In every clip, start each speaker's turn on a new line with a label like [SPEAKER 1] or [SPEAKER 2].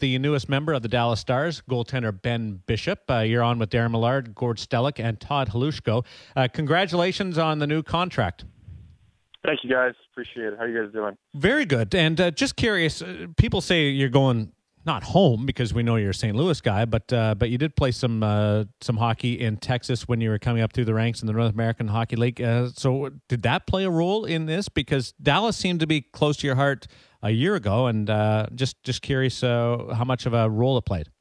[SPEAKER 1] the newest member of the Dallas Stars, goaltender Ben Bishop. You're on with Darren Millard, Gord Stellick, and Todd Halushko. Congratulations on the new contract.
[SPEAKER 2] Thank you, guys. Appreciate it. How are you guys doing?
[SPEAKER 1] Very good. And just curious, people say you're going not home because we know you're a St. Louis guy, but you did play some hockey in Texas when you were coming up through the ranks in the North American Hockey League. So did that play a role in this? Because Dallas seemed to be close to your heart a year ago, and just curious how much of a role it played.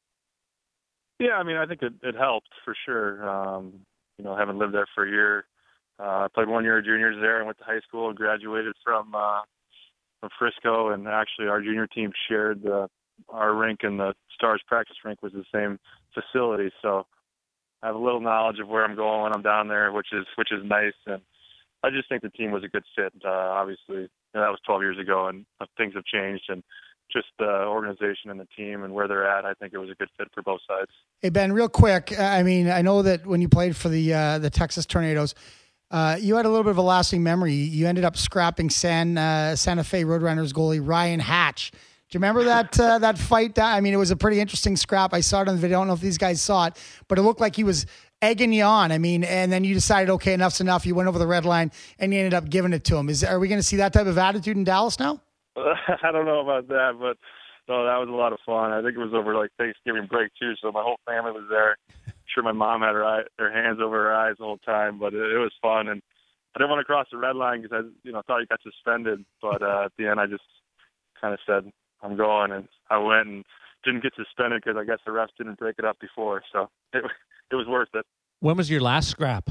[SPEAKER 2] Yeah, I mean, I think it helped for sure. Having lived there for a year, I played 1 year of juniors there and went to high school and graduated from Frisco. And actually, our junior team shared our rink, and the Stars practice rink was the same facility. So I have a little knowledge of where I'm going when I'm down there, which is nice. And I just think the team was a good fit. Obviously, that was 12 years ago, and things have changed. And just the organization and the team and where they're at, I think it was a good fit for both sides.
[SPEAKER 3] Hey, Ben, real quick. I mean, I know that when you played for the Texas Tornadoes, you had a little bit of a lasting memory. You ended up scrapping Santa Fe Roadrunners goalie Ryan Hatch. Do you remember that fight? I mean, it was a pretty interesting scrap. I saw it on the video. I don't know if these guys saw it, but it looked like he was egging you on. I mean, and then you decided, okay, enough's enough. You went over the red line, and you ended up giving it to him. Are we going to see that type of attitude in Dallas now?
[SPEAKER 2] I don't know about that, but no, that was a lot of fun. I think it was over like Thanksgiving break too, so my whole family was there. I'm sure my mom had her hands over her eyes the whole time, but it was fun. And I didn't want to cross the red line because I thought he got suspended, but at the end I just kind of said, I'm going, and I went and didn't get suspended because I guess the refs didn't break it up before, so it was worth it.
[SPEAKER 1] When was your last scrap?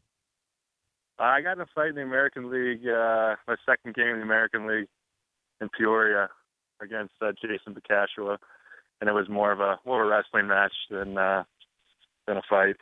[SPEAKER 2] I got in a fight in the American League, my second game in the American League in Peoria against Jason Bacashua, and it was more of a wrestling match than a fight.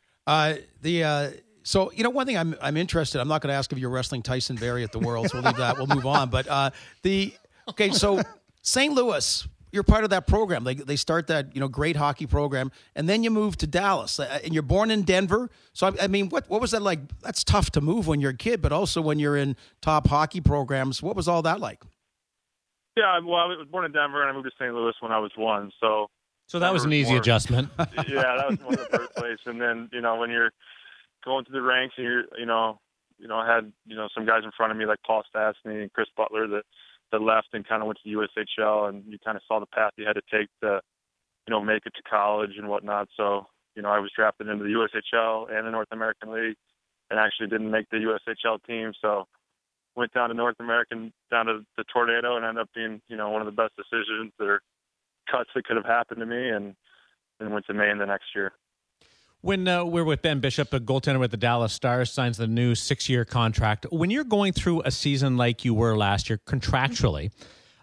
[SPEAKER 4] So, one thing I'm interested. I'm not going to ask if you're wrestling Tyson Berry at the Worlds. We'll leave that. We'll move on. But so St. Louis, you're part of that program. They start that great hockey program, and then you move to Dallas, and you're born in Denver. So I mean, what was that like? That's tough to move when you're a kid, but also when you're in top hockey programs. What was all that like?
[SPEAKER 2] Yeah, well, I was born in Denver, and I moved to St. Louis when I was 1. So
[SPEAKER 1] that was an easy adjustment.
[SPEAKER 2] Yeah, that was more of the birthplace. And then when you're going through the ranks, and I had some guys in front of me like Paul Stastny and Chris Butler that left and kind of went to the USHL, and you kind of saw the path you had to take to, make it to college and whatnot. So, I was drafted into the USHL and the North American League, and actually didn't make the USHL team. So went down to North American, down to the Tornado, and ended up being, one of the best decisions or cuts that could have happened to me, and then went to Maine the next year.
[SPEAKER 1] When we're with Ben Bishop, a goaltender with the Dallas Stars, signs the new 6-year contract. When you're going through a season like you were last year, contractually,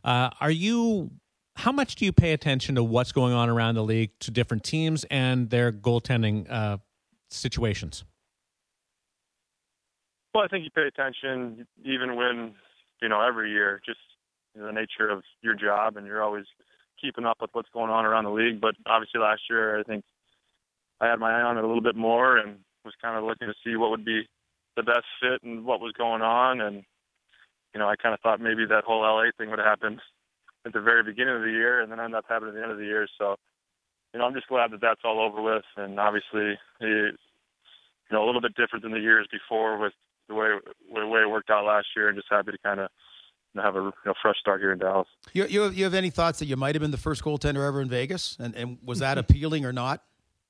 [SPEAKER 1] how much do you pay attention to what's going on around the league, to different teams and their goaltending situations?
[SPEAKER 2] Well, I think you pay attention even when, every year, just the nature of your job, and you're always keeping up with what's going on around the league. But obviously last year, I think I had my eye on it a little bit more and was kind of looking to see what would be the best fit and what was going on. And, I kind of thought maybe that whole LA thing would happen at the very beginning of the year and then end up happening at the end of the year. So, I'm just glad that that's all over with. And obviously, a little bit different than the years before with the way it worked out last year, and just happy to kind of have a fresh start here in Dallas.
[SPEAKER 4] You have any thoughts that you might have been the first goaltender ever in Vegas? And was that appealing or not?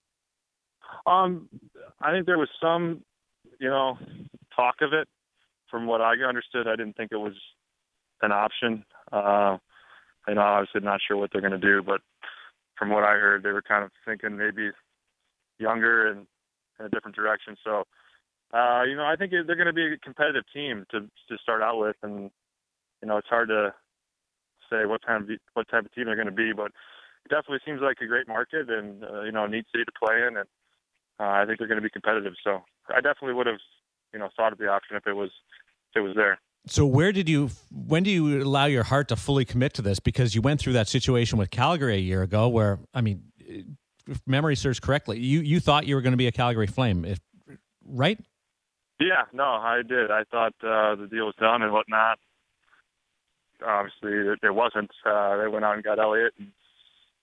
[SPEAKER 2] I think there was some, talk of it. From what I understood, I didn't think it was an option. Obviously not sure what they're going to do, but from what I heard, they were kind of thinking maybe younger and in a different direction. So, I think they're going to be a competitive team to start out with, and it's hard to say what type of team they're going to be, but it definitely seems like a great market and a neat city to play in, and I think they're going to be competitive. So I definitely would have thought of the option if it was there.
[SPEAKER 1] So when do you allow your heart to fully commit to this? Because you went through that situation with Calgary a year ago where, if memory serves correctly, you thought you were going to be a Calgary Flame, right?
[SPEAKER 2] Yeah, no, I did. I thought the deal was done and whatnot. Obviously, it wasn't. They went out and got Elliott, and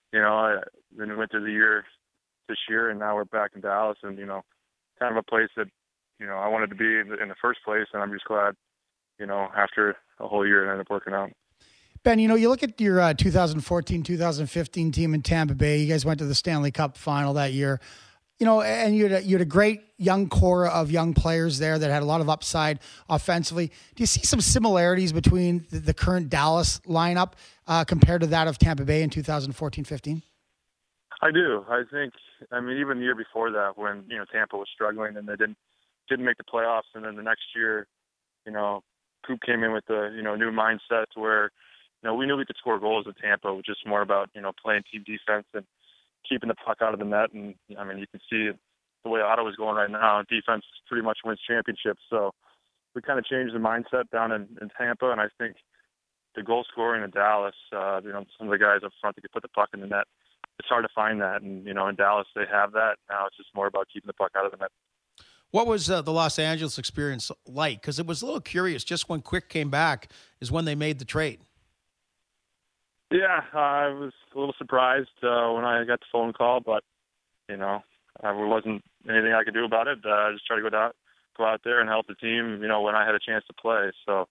[SPEAKER 2] then we went through the year this year, and now we're back in Dallas, and kind of a place that I wanted to be in the first place, and I'm just glad after a whole year it ended up working out.
[SPEAKER 3] Ben, you look at your 2014-2015 team in Tampa Bay. You guys went to the Stanley Cup final that year. And you had a great young core of young players there that had a lot of upside offensively. Do you see some similarities between the current Dallas lineup compared to that of Tampa Bay in 2014-15?
[SPEAKER 2] I do. I think, even the year before that when, Tampa was struggling and they didn't make the playoffs, and then the next year, Coop came in with a, new mindset where, we knew we could score goals at Tampa. It was just more about, playing team defense and keeping the puck out of the net. And, you can see the way Ottawa's going right now. Defense pretty much wins championships. So we kind of changed the mindset down in Tampa. And I think the goal scoring in Dallas, some of the guys up front that could put the puck in the net, it's hard to find that. And, in Dallas, they have that. Now it's just more about keeping the puck out of the net.
[SPEAKER 4] What was the Los Angeles experience like? Because it was a little curious. Just when Quick came back is when they made the trade.
[SPEAKER 2] Yeah, I was a little surprised when I got the phone call, but, there wasn't anything I could do about it. I just tried to go out there and help the team, when I had a chance to play. So,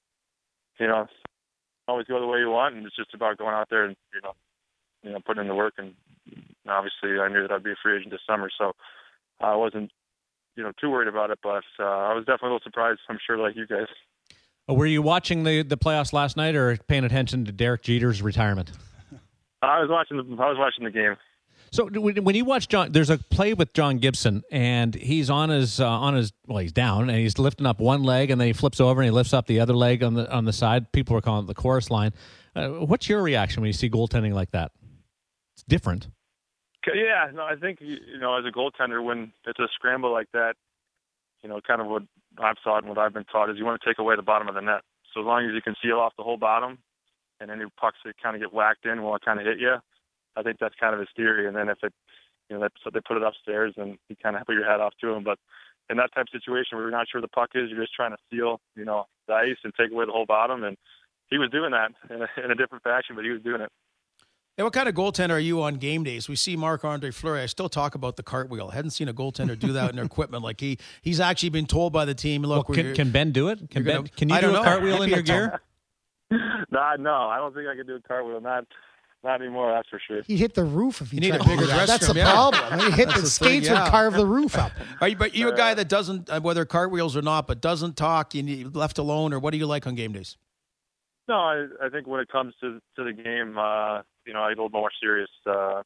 [SPEAKER 2] always go the way you want, and it's just about going out there and, putting in the work. And obviously I knew that I'd be a free agent this summer, so I wasn't, too worried about it, but I was definitely a little surprised, I'm sure, like you guys.
[SPEAKER 1] Were you watching the playoffs last night or paying attention to Derek Jeter's retirement?
[SPEAKER 2] I was watching the game.
[SPEAKER 1] So when you watch John, there's a play with John Gibson, and he's on his he's down and he's lifting up one leg, and then he flips over and he lifts up the other leg on the side. People are calling it the chorus line. What's your reaction when you see goaltending like that? It's different.
[SPEAKER 2] Yeah, no, I think as a goaltender, when it's a scramble like that, kind of what I've thought and what I've been taught is you want to take away the bottom of the net. So as long as you can seal off the whole bottom, and any pucks that kind of get whacked in will kind of hit you, I think that's kind of his theory. And then if it, so they put it upstairs, and you kind of put your hat off to him. But in that type of situation where you're not sure the puck is, you're just trying to seal, the ice and take away the whole bottom. And he was doing that in a different fashion, but he was doing it.
[SPEAKER 4] Hey, what kind of goaltender are you on game days? We see Marc-Andre Fleury. I still talk about the cartwheel. I hadn't seen a goaltender do that in their equipment. Like he's actually been told by the team, look,
[SPEAKER 1] can Ben do it? Can you do a cartwheel in your gear?
[SPEAKER 2] No, I don't think I can do a cartwheel. Not anymore, that's for sure.
[SPEAKER 3] He'd hit the roof if
[SPEAKER 4] you need a bigger restroom.
[SPEAKER 3] That's the problem. He hit the skates would carve the roof up.
[SPEAKER 4] But you're a guy that doesn't, whether cartwheels or not, but doesn't talk, you need left alone, or what do you like on game days?
[SPEAKER 2] No, I think when it comes to the game, I get a little more serious. As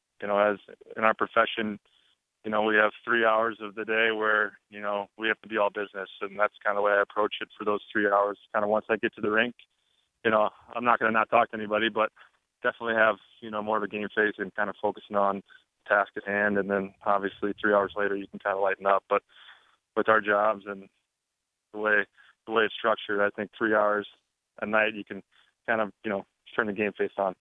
[SPEAKER 2] in our profession, we have 3 hours of the day where, we have to be all business. And that's kind of the way I approach it for those 3 hours. Kind of once I get to the rink, I'm not going to not talk to anybody, but definitely have, more of a game face and kind of focusing on the task at hand. And then obviously 3 hours later, you can kind of lighten up. But with our jobs and the way it's structured, I think 3 hours a night, you can kind of, turn the game face on.